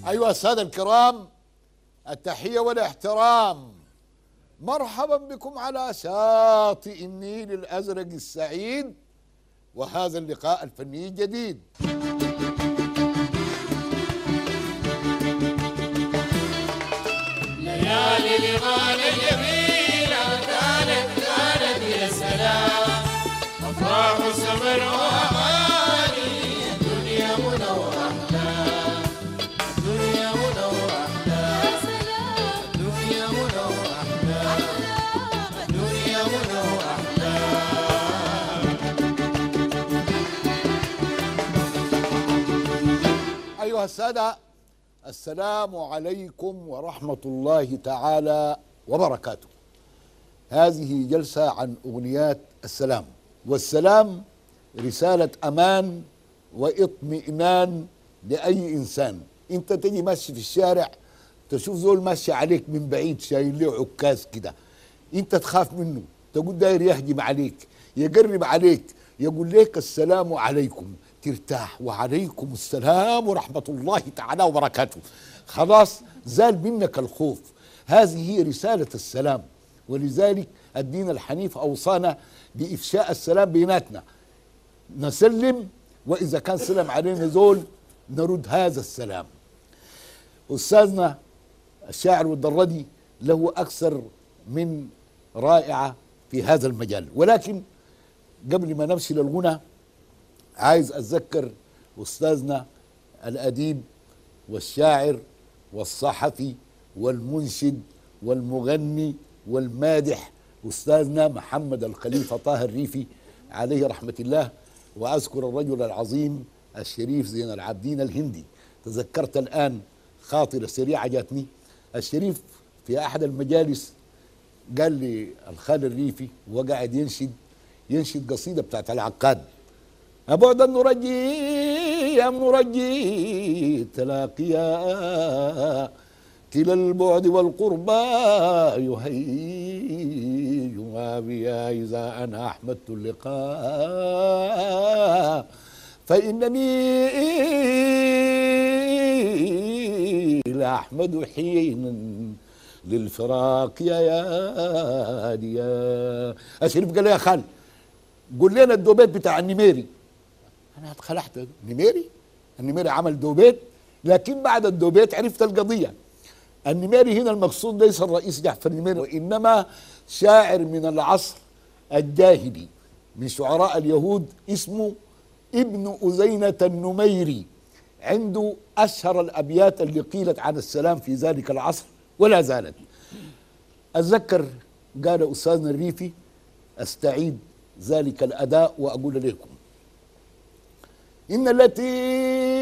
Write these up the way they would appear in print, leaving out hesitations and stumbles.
أيها السادة الكرام، التحية والاحترام، مرحبا بكم على شاطئ النيل الأزرق السعيد وهذا اللقاء الفني الجديد. ليالي الغالة جميلة كانت يا سلام، أفراح وسمر وأغاني، الدنيا منى وأحلام، الدنيا منى وأحلام، الدنيا منى وأحلام، الدنيا منى وأحلام. أيها السادة، السلام عليكم ورحمة الله تعالى وبركاته. هذه جلسة عن أغنيات السلام، والسلام رسالة أمان واطمئنان لأي إنسان. أنت تجي ماشي في الشارع تشوف زول ماشي عليك من بعيد شايل له عكاز كده، أنت تخاف منه، تقول داير يهجم عليك، يقرب عليك، يقول لك السلام عليكم، ترتاح، وعليكم السلام ورحمة الله تعالى وبركاته. خلاص زال منك الخوف. هذه هي رسالة السلام، ولذلك الدين الحنيف أوصانا بإفشاء السلام بيناتنا، نسلم، وإذا كان سلم علينا زول نرد هذا السلام. أستاذنا الشاعر والدردي له أكثر من رائعة في هذا المجال، ولكن قبل ما نمشي للغنى عايز أتذكر أستاذنا الأديب والشاعر والصحفي والمنشد والمغني والمادح أستاذنا محمد الخليفة طه الريفي عليه رحمة الله، وأذكر الرجل العظيم الشريف زين العابدين الهندي. تذكرت الآن خاطرة سريعة جاتني. الشريف في أحد المجالس قال لي الخال الريفي وقاعد ينشد قصيدة بتاعت العقاد: أبعدا نرجي يا نرجي تلاقيا، كلا البعد والقربى يهيج بيا، إذا أنا أحمدت اللقاء فإنني لأحمد حينا للفراق يا ديا. الشريف قال لي يا خال قول لنا الدوبيت بتاع النميري. أنا اتخلعت، النميري عمل دوبيت، لكن بعد الدوبيت عرفت القضية. النميري هنا المقصود ليس الرئيس جعفر النميري، وإنما شاعر من العصر الجاهلي من شعراء اليهود اسمه ابن أزينة النميري، عنده أشهر الأبيات اللي قيلت عن السلام في ذلك العصر ولا زالت. أتذكر قال أستاذنا الريفي، أستعيد ذلك الأداء وأقول لكم: إن التي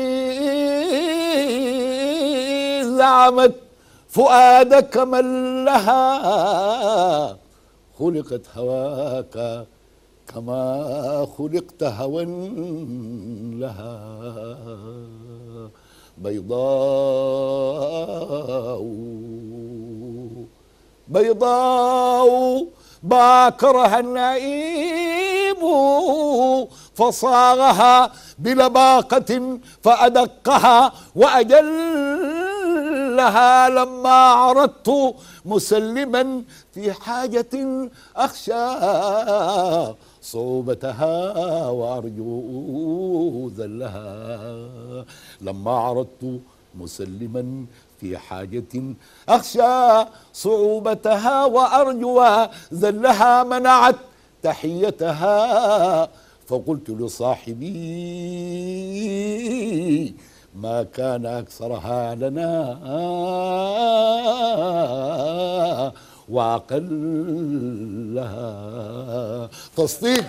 زعمت فؤادك من لها خلقت هواك كما خلقت هوى لها، بيضاء باكرها النعيم فصاغها بلباقة فأدقها وأجلها، لما عرضت مسلما في حاجة أخشى صعوبتها وأرجو ذلها، لما عرضت مسلما في حاجة أخشى صعوبتها وأرجو ذلها، منعت تحيتها فقلت لصاحبي ما كان أكثرها لنا وأقلها. تصديق.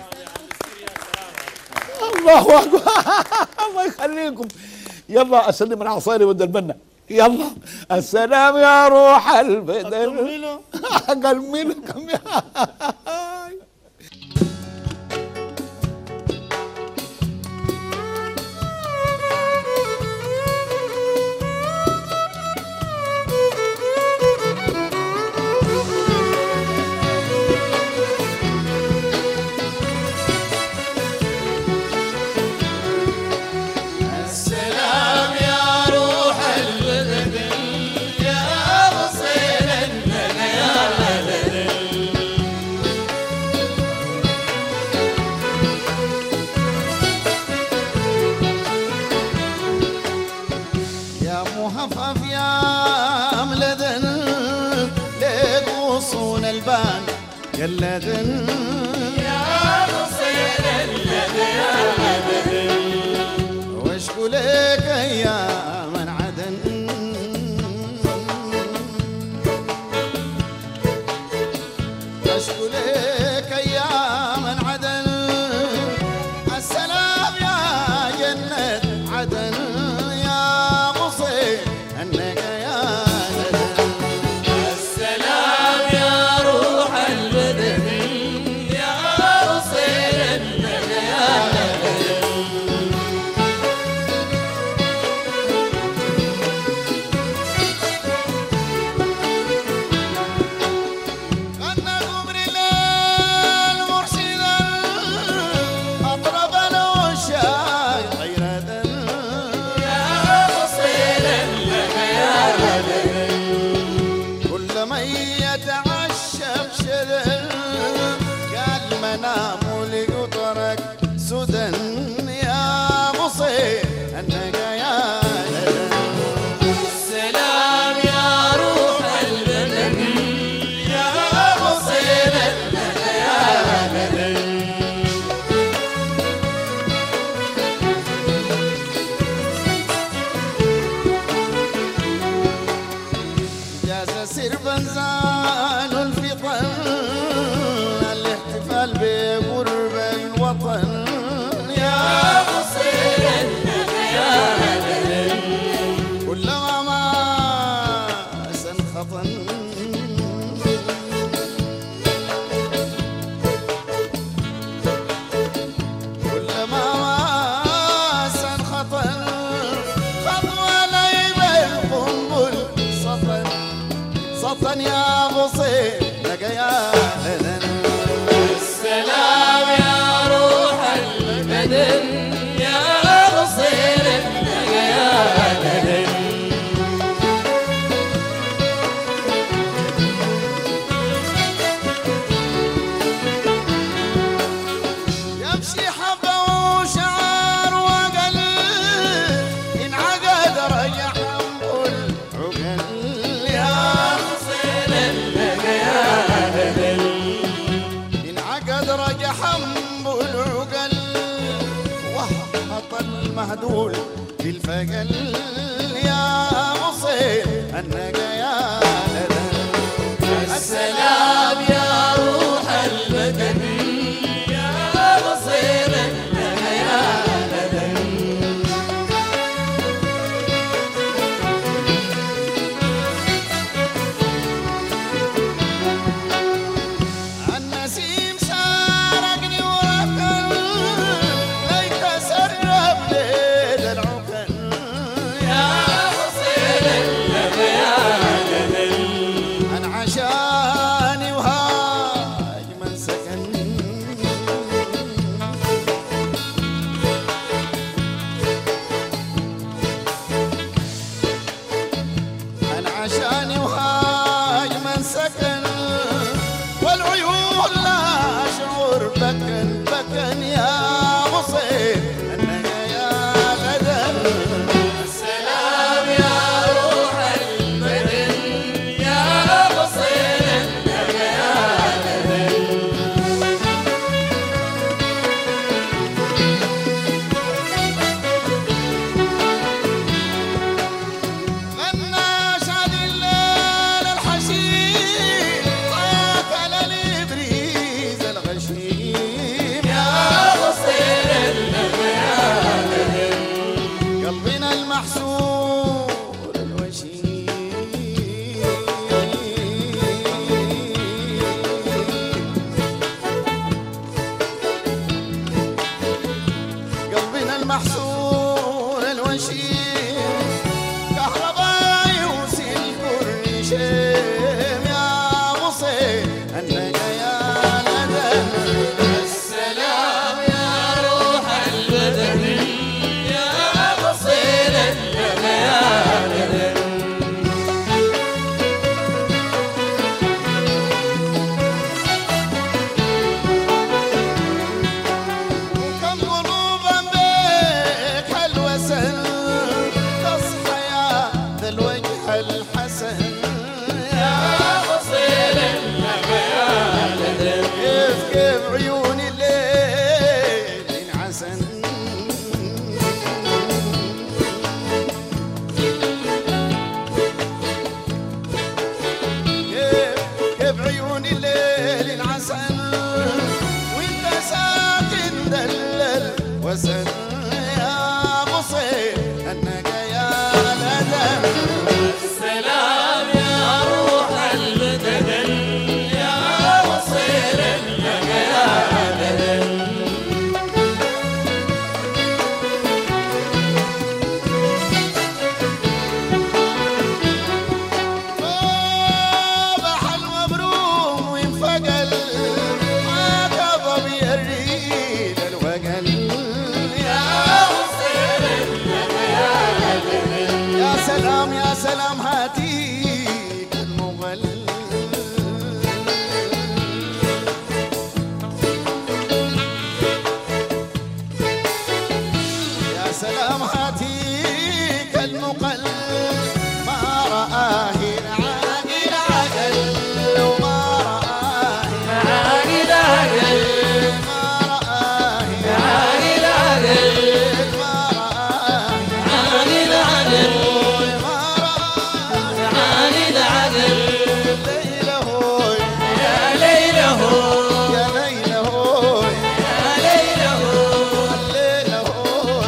الله أكبر. الله يخليكم. يلا أسلم العصاري ود البنا. يلا السلام يا روح البدن. أكملكم يا السلام يا روح البدن اللدن يا مصير اللدن يا مدن واشكو لك ايام عدن اشكو لك ايام عدن السلام يا جنة عدن يا مصير انك يا لدن السلام يا روح البدن يا مصير اللدن يا مدن غنى قمر الليل مرشدا اطرب العشاق غيرة يا مصير اللدن يا مدن كل من يتعشى بشذن قال منام لقطرك سدى يا مصير انك يا لدن السلام يا روح البدن يا مصير اللدن يا مدن جاز سر بنزان الفطن الاحتفال بقرب الوطن يا مصير اللدن يا مدن كلما ما سنخطن كلما ما سنخطن خطوة ليب القنبل سطن سطن يا مصير لك يا لدن السلام يا روح البدن يا مصير اللدن يا مدن يمشي حبة وشعر وقل انعقد ريح العقل يا مصير اللدن يا مدن انعقد ريح العقل وهبط المهدول في الفقل يا مصير انك يا لدن السلام يا روح البدن يا مصير اللدن يا مدن النسيم سارقني وركل ليت سرب ليل العقل يا مصير اللدن يا مدن انعشاني وهاج من سكن انعشاني وهاج من سكن والعيون لا اشعر بكن بكن يا مصير انك يا لدن السلام يا روح البدن يا مصير اللدن يا مدن غنى شاد الليل الحشيم اكل الابريز الغشيم يا مصير اللدن يا مدن قلبنا المحسور الوشيم قلبنا المحسور الوشيم كهرباء يوصل كل شيء يا مصير انك يا لدن السلام يا روح البدن يا مصير اللدن يا مدن وكم قلوبا بك هالوسن مصير النقا يا الأدم. السلام يا روح البدن يا مصير النقا يا بدن. صباح المبروم وانفقل ما كظب يريد الوقل يا مصير النقا يا بدن. يا سلام يا سلام هاتيك المغل. يا سلام هاتيك المقل ما رآه العاقل عقل وما رآه عاقل عقل ما رآه عاقل عقل ما رآه عاقل عقل ما رآه عاقل عقل. ليله هوي يا ليله يا ليله هوي يا ليله الليله هوي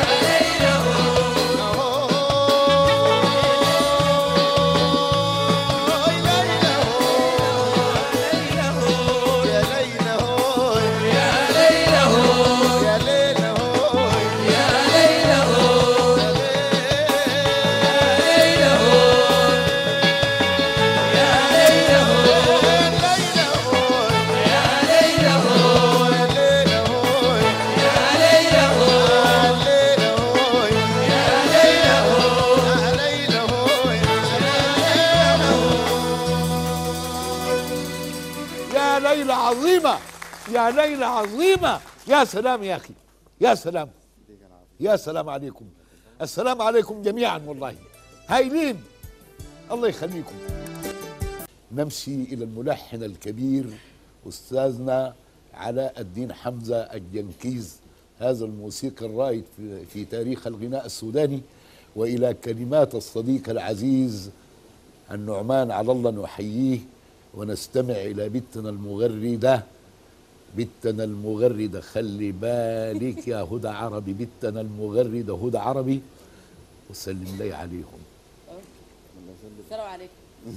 يا ليلة عظيمة، يا ليلة عظيمة. يا سلام يا أخي، يا سلام، يا سلام عليكم. السلام عليكم جميعا، والله هايلين، الله يخليكم. نمشي إلى الملحن الكبير أستاذنا علاء الدين حمزة الجنكيز، هذا الموسيقى الرائد في تاريخ الغناء السوداني، وإلى كلمات الصديق العزيز النعمان على الله نحييه، ونستمع إلى بتنا المغردة. بتنا المغردة، خلي بالك يا هدى عربي، بتنا المغردة هدى عربي، وسلم لي عليهم. السلام عليكم.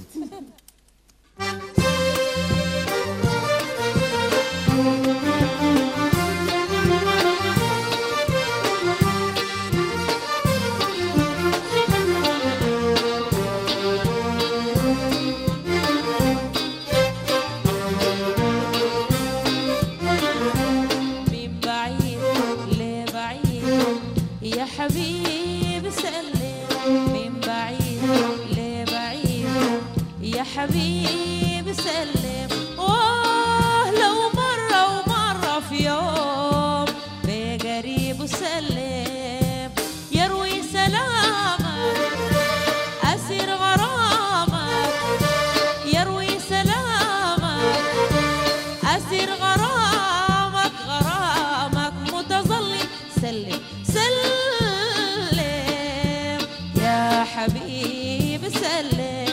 من بعيد لبعيد يا حبيبي سلم، من بعيد لبعيد يا حبيبي سلم. لو مرة ومرة في يوم بقريب وسلم، يروي سلامك أسير غرامك، يروي سلامك أسير غرامك، غرامك متظلم. سلم سلم يا حبيبي سلم.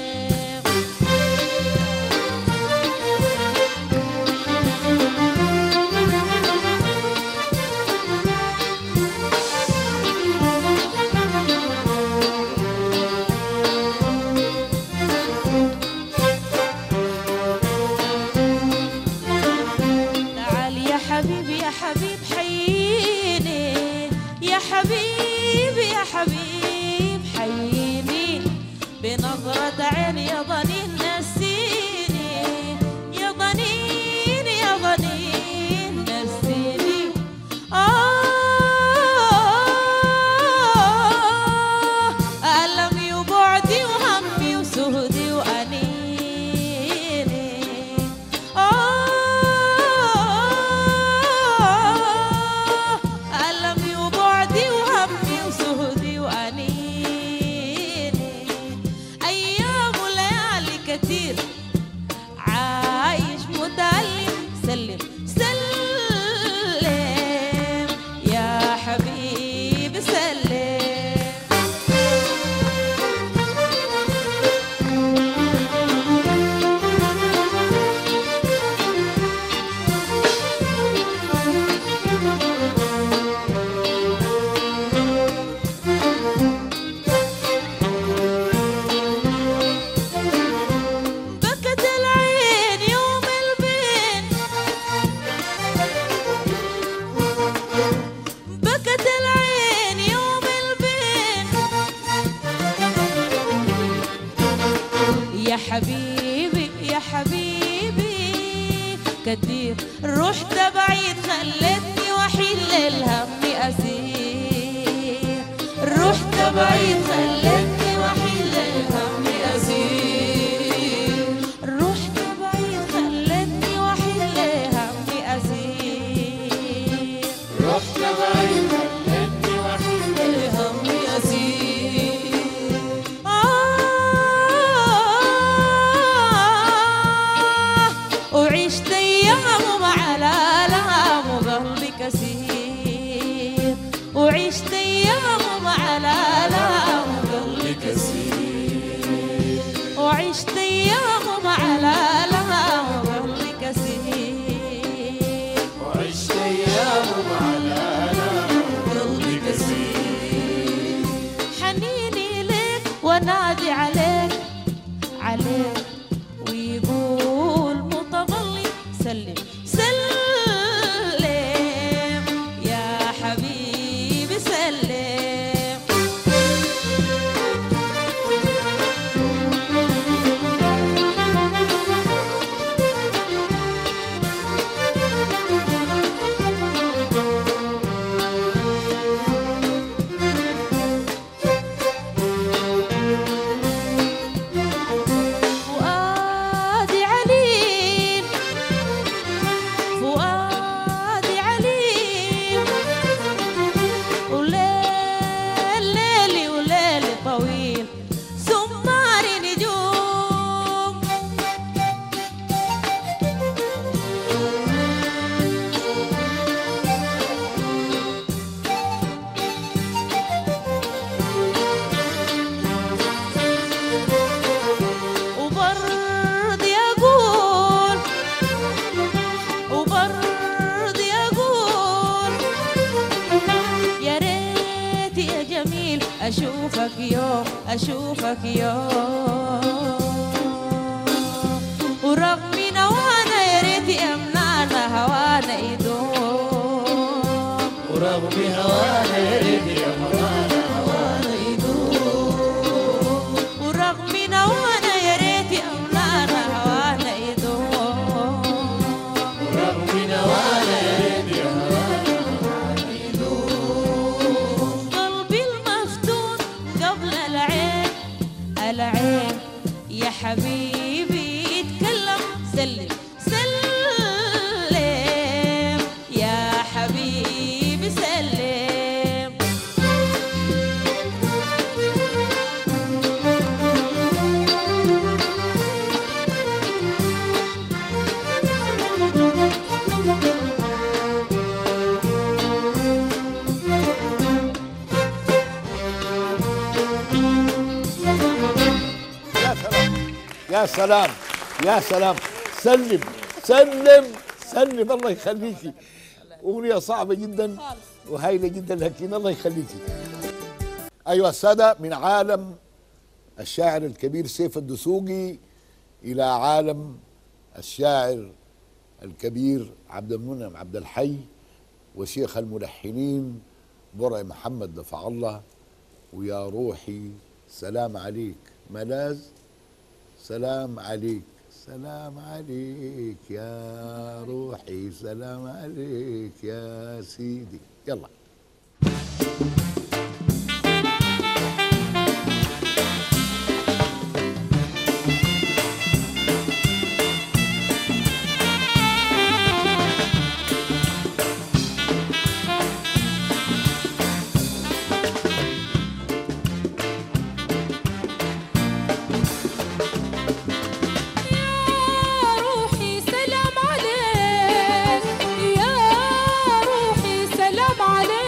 تعال يا حبيبي يا حبيب حييني، يا حبيبي يا حبيب حييني، بنظرة عين يا ضنين نسيني، يا ضنين يا ضنين نسيني. ألمي وبعدي وهمي وسهدي وأنيني. ألمي وبعدي وهمي يا حبيبي يا حبيبي كتير رحت بعيد خلتني وحيد للهم أسير رحت بعيد خلتني وحيد للهم أسير رحت بعيد خلتني وحيد للهم أسير رحت بعيد خلتني وحيد للهم أسير وعشت أيام مع الآلام وقلبي كثير وعشت أيام مع الآلام وقلبي كثير وعشت أيام مع الآلام وقلبي كثير وعشت أيام مع الآلام وقلبي كثير حنيني لك ونادي عليك عليك ويقول متظلي سلم سلم يا حبيبي سلم فؤادي عليل فؤادي عليل وليل ليلي وليلي طويل سماري نجوم وبرد يقول وبرد يقول يا ريت يا جميل أشوفك يوم أشوفك يوم ورغم نوانا يا ريت يمنعنا هوانا يدوم ورغم هوانا يا ريت يا مرانا هوانا يدوم ورغم نوانا يا ريت يمنعنا هوانا يدوم ورغم هوانا يا ريت يا مرانا هوانا يدوم قلبي المفتون قبل العين العين يا حبيبي اتكلم سلم سلم يا حبيبي سلم يا سلام يا سلام سلم سلم سلم الله يخليكي. أغنية صعبة جدا وهايلة جدا لكن الله يخليكي. أيها السادة، من عالم الشاعر الكبير سيف الدسوقي إلى عالم الشاعر الكبير عبد المنعم عبد الحي وشيخ الملحنين برع محمد دفع الله. ويا روحي سلام عليك ملاذ، سلام عليك سلام عليك يا روحي، سلام عليك يا سيدي. يلا روحي سلام عليك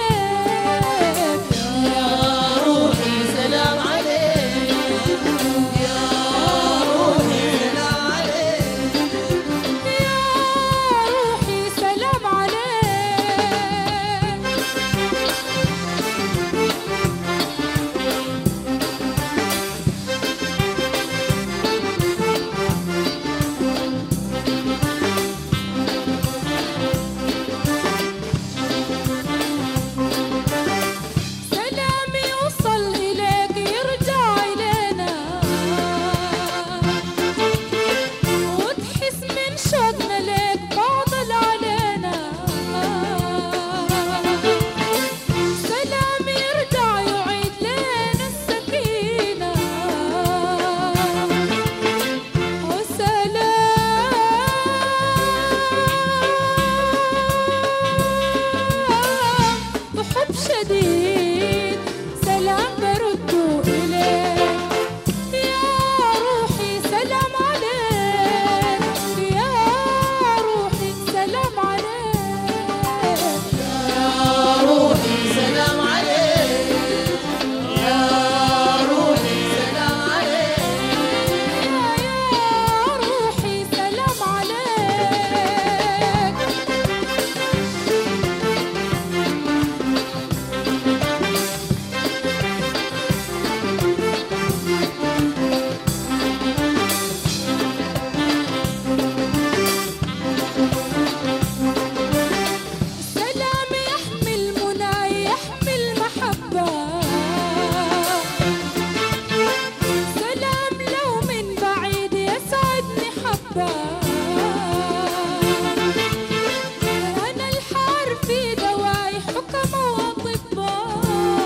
شديد سلام برده إليك يا روحي سلام عليك يا روحي سلام عليك يا روحي سلام عليك يا روحي سلام عليك يا روحي سلام عليك سلام يحمي المنى يحمي المحبة سلام لو من بعيد يسعدني حبة أنا الحار في دواعي حكمة وأطباء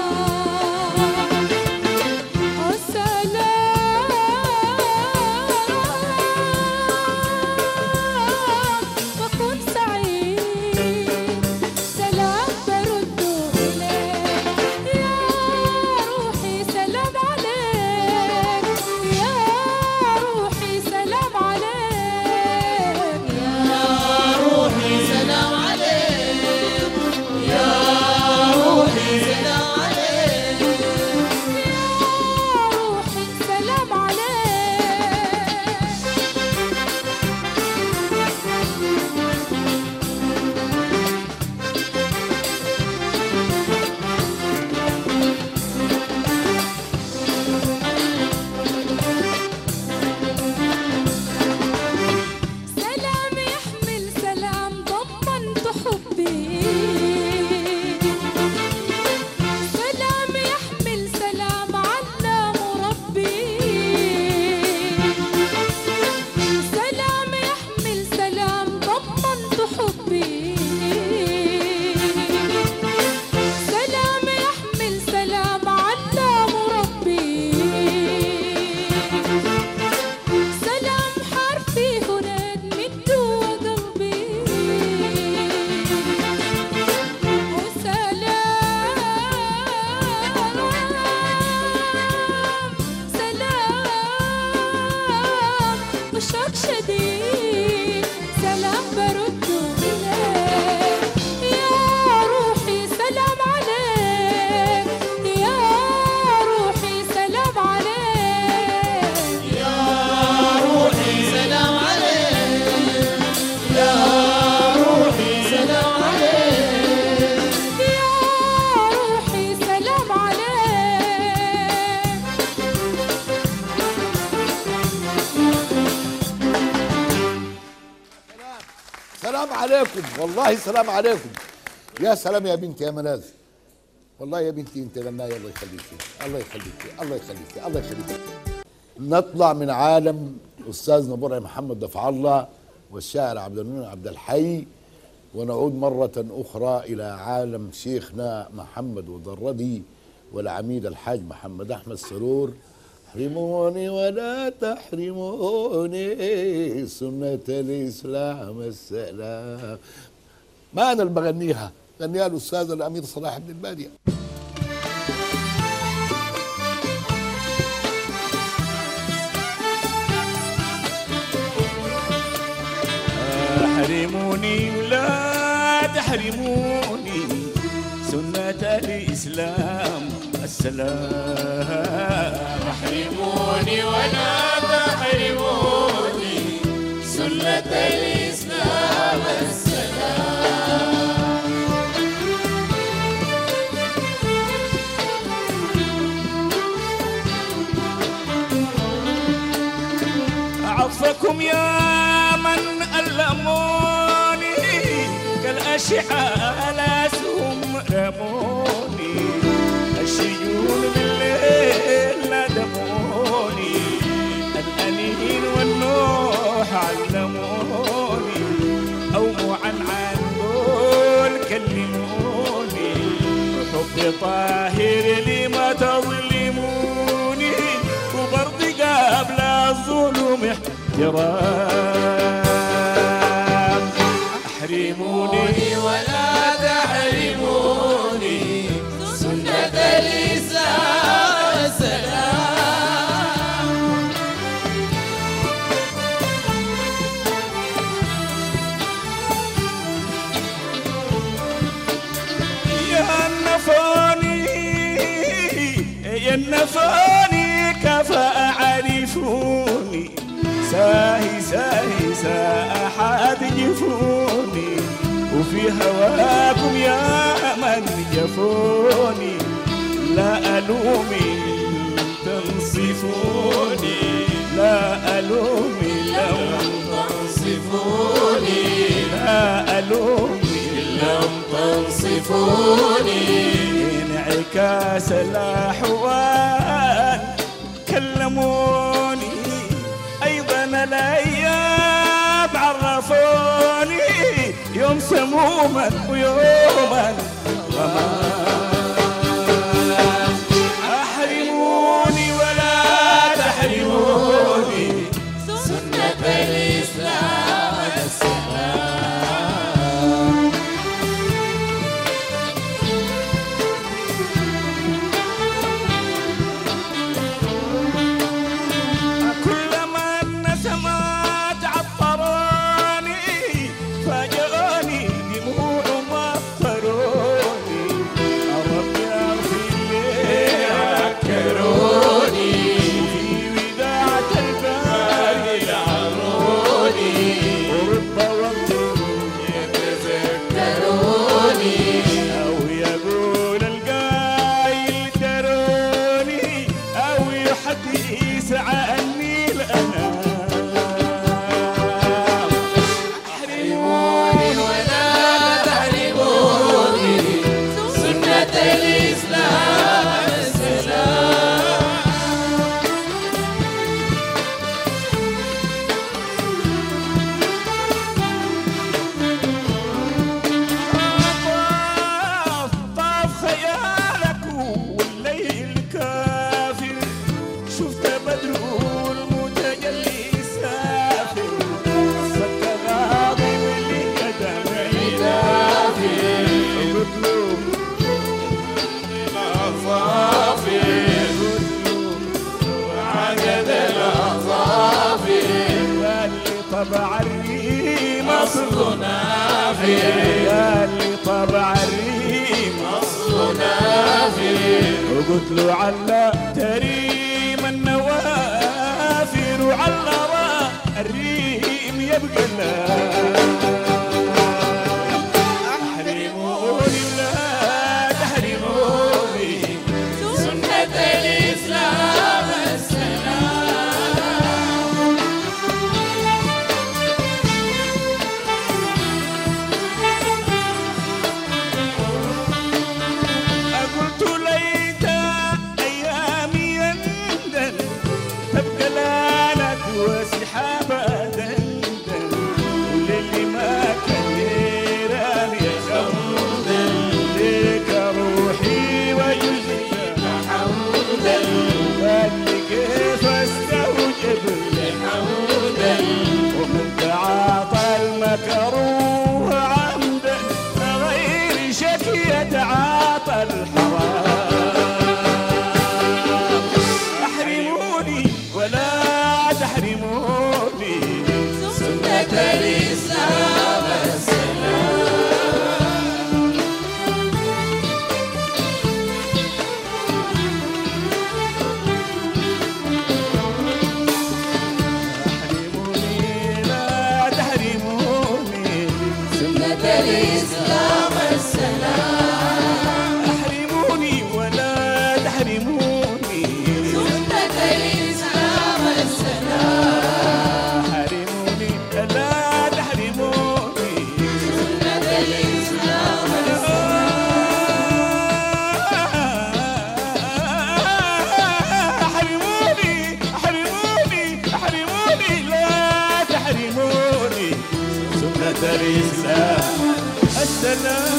السلام بكون سعيد سلام برده إليك يا روحي سلام عليك يا روحي سلام عليك يا روحي سلام عليك يا روحي سلام عليك يا روحي سلام سلام يحمل سلام ضمنت حبي سلام يحمل سلام علام ربي سلام يحمل سلام ضمنت حبي سلام يحمل سلام علام ربي سلام حرفي هناك من جوا قلبي سلام وشوق شديد سلام برده إليك يا روحي سلام عليك يا روحي سلام عليك يا روحي سلام عليك يا روحي سلام عليك يا روحي سلام عليك سلام عليكم، والله سلام عليكم. يا سلام يا بنتي يا منال، والله يا بنتي انت غنايه. الله يخليكي الله يخليكي الله يخليكي الله يخليكي. نطلع من عالم استاذنا برعي محمد دفع الله والشاعر عبد المنعم عبد الحي، ونعود مرة أخرى إلى عالم شيخنا محمد وضردي والعميد الحاج محمد أحمد سرور. احرموني ولا تحرموني سنة الإسلام السلام. ما أنا اللي بغنيها، غنيها الأستاذ الأمير صلاح بن البادية. احرموني ولا تحرموني سنة الإسلام السلام. احرموني ولا تحرموني سنة الإسلام السلام. عطفكم يا من ألموني كالأشعة لاسهم رموني. الشيون بالليل ندموني الأنين والنوح علموني. أو عن قول كلموني وحب طاهر لما تظلموني. وبرض قبل الظلم احترام. احرموني ولا تحرموني جنفوني كفأعرفوني ساهي ساهي ساحات جفوني وفي هواكم يا من جفوني لا ألومي تنصفوني لا ألومي لم تنصفوني لا ألومي لم تنصفوني انعكاس الأحوال كلموني أيضا الأيام عرفوني يوم سموما ويوما غمان أحرموني ولا تحرموني سنة الإسلام السلام كلما النسمات عطروني فاجئوني دموع مطروني ربي اغفر لي ذكروني في وداعة الباري يعروني ورب وقت يتذكروني أو يقول القايل دروني أو يحدث عني الأنام أحرموني ولا تحرموني سنة الإسلام السلام طاف خيالك والليل كافر شفت بدر المتجلي سافر صك غاضب لقدم دافر قلت له الأظافر عقد الأظافر قال لي طبع الريم أصل نافر قال لي طبع الريم أصل نافر وقلت له على تريم النوافر وعلى راء الريم يبقى أحرموني ولا تحرموني سنة الإسلام السلام قلت ليت أيامي يندن تبقى لعنة وسحاب دندن وللي ما كان يران يخمدن ليك روحي وجزك حمدا قال لي كيف استوجب حمدا ومن تعاطى المكروه عمدا غير شك يتعاطى الحرام احرموني ولا تحرموني سنة الإسلام السلام احرموني لا تحرموني سنة الإسلام السلام احرموني ولا تحرموني سنة الإسلام السلام حرموني لا تحرموني سنة الإسلام حرموني حرموني حرموني لا تحرموني سنة الإسلام السلام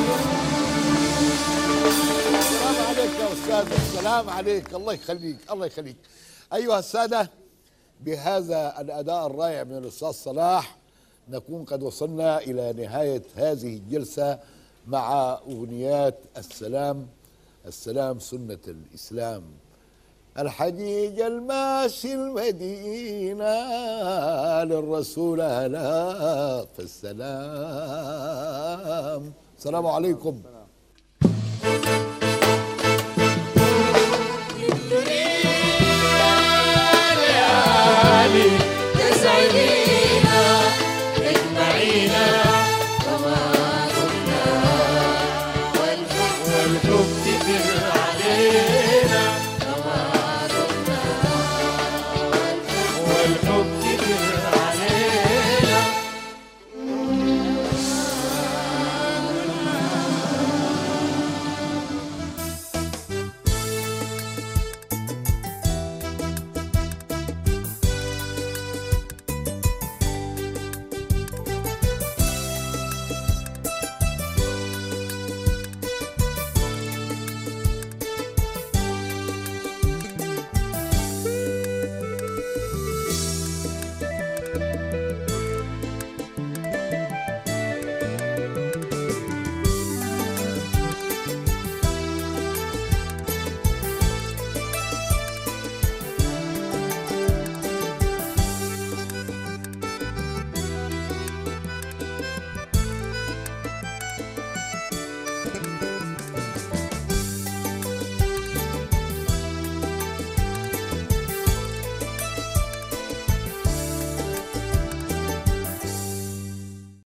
السلام عليك يا أستاذ، السلام عليك، الله يخليك الله يخليك. أيها السادة، بهذا الأداء الرائع من الأستاذ صلاح نكون قد وصلنا إلى نهاية هذه الجلسة مع أغنيات السلام. السلام سنة الإسلام. الحجيج الماشي المدينة للرسول أهلا فالسلام. السلام عليكم.